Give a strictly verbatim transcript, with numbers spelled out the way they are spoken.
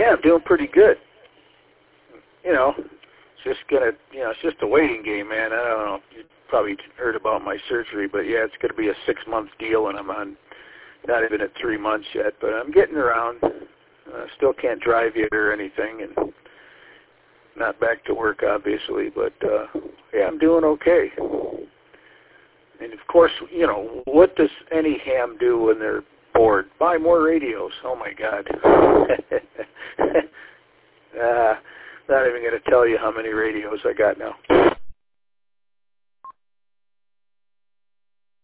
Yeah, I'm doing pretty good. You know, it's just gonna, you know, it's just a waiting game, man. I don't know. You probably heard about my surgery, but yeah, it's gonna be a six-month deal, and I'm on not even at three months yet, but I'm getting around. Uh, still can't drive yet or anything, and not back to work, obviously, but uh, yeah, I'm doing okay. And of course, you know, what does any ham do when they're bored? Buy more radios. Oh my God. uh, not even going to tell you how many radios I got now.